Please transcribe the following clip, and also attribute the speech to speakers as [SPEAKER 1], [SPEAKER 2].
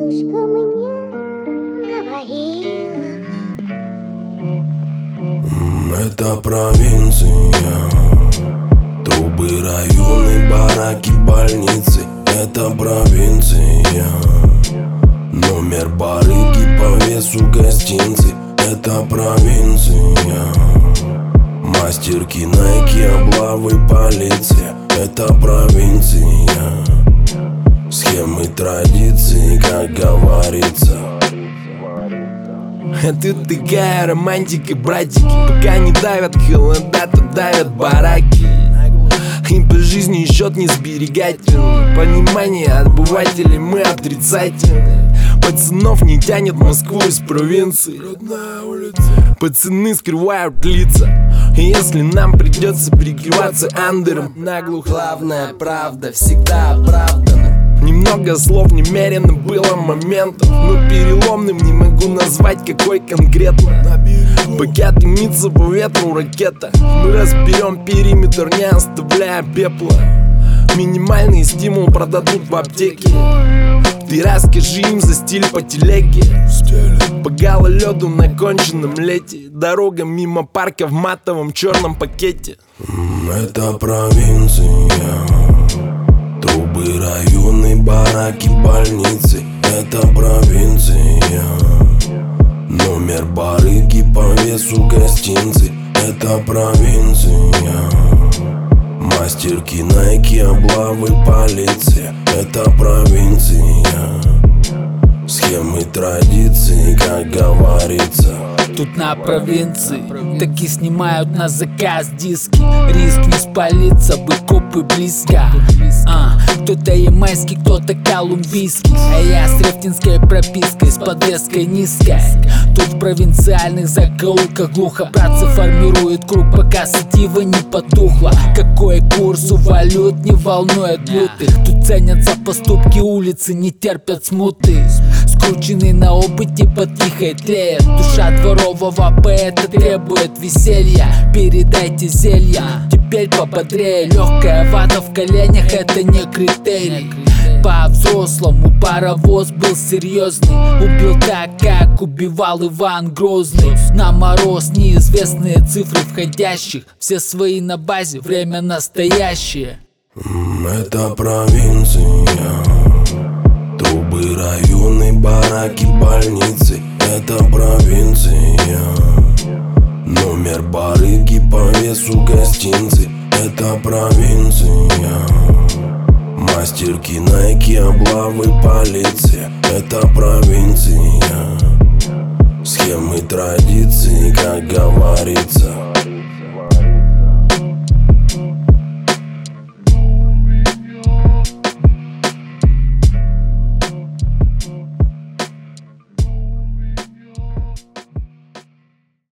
[SPEAKER 1] Солнышко мне говорило.
[SPEAKER 2] Это провинция, трубы, районы, бараки, больницы. Это провинция, номер барыги, по весу гостинцы. Это провинция, мастерки, найки, облавы, полиция. Это провинция, схемы, традиции, как говорится.
[SPEAKER 3] А тут такая романтика, братики. Пока не давят холода, то давят бараки. И по жизни счет не сберегательный. Понимание отбывателей мы отрицательны. Пацанов не тянет в Москву из провинции. Пацаны скрывают лица. И если нам придется прикрываться андером, наглухо, главная правда всегда оправдана. Немного слов немерено было моментов, но переломным не могу назвать какой конкретно. Пока дымится по ветру ракета, мы разберем периметр, не оставляя пепла. Минимальный стимул продадут в аптеке. Ты расскажи им за стиль по телеге. По гололеду на конченном лете, дорога мимо парка в матовом черном пакете.
[SPEAKER 2] Это провинция, трубы, районы, бараки, больницы. Это провинция, номер барыги, по весу гостинцы. Это провинция, мастерки, найки, облавы, полиция. Это провинция, схемы, традиции, как говорится.
[SPEAKER 4] Тут на провинции таки снимают на заказ диски. Риск не спалиться, бы копы близко. Кто-то ямайский, кто-то колумбийский, а я с рефтинской пропиской, с подвеской низкой. Тут в провинциальных закоулках глухо. Братцы формируют круг, пока сатива не потухла. Какой курс у валют не волнует лютых. Тут ценятся поступки, улицы не терпят смуты. Скрученный на опыте под тихой тлеет. Душа дворового поэта требует веселья. Передайте зелья, теперь пободрее. Легкая вата в коленях — это не критерий. По-взрослому паровоз был серьезный. Убил так, как убивал Иван Грозный. На мороз неизвестные цифры входящих. Все свои на базе, время настоящее.
[SPEAKER 2] Это провинция, трубы, районы, бараки, больницы. Это провинция, номер барыги, по весу гостинцы. Это провинция, мастерки, найки, облавы, полиция. Это провинция, схемы, традиции, как говорится.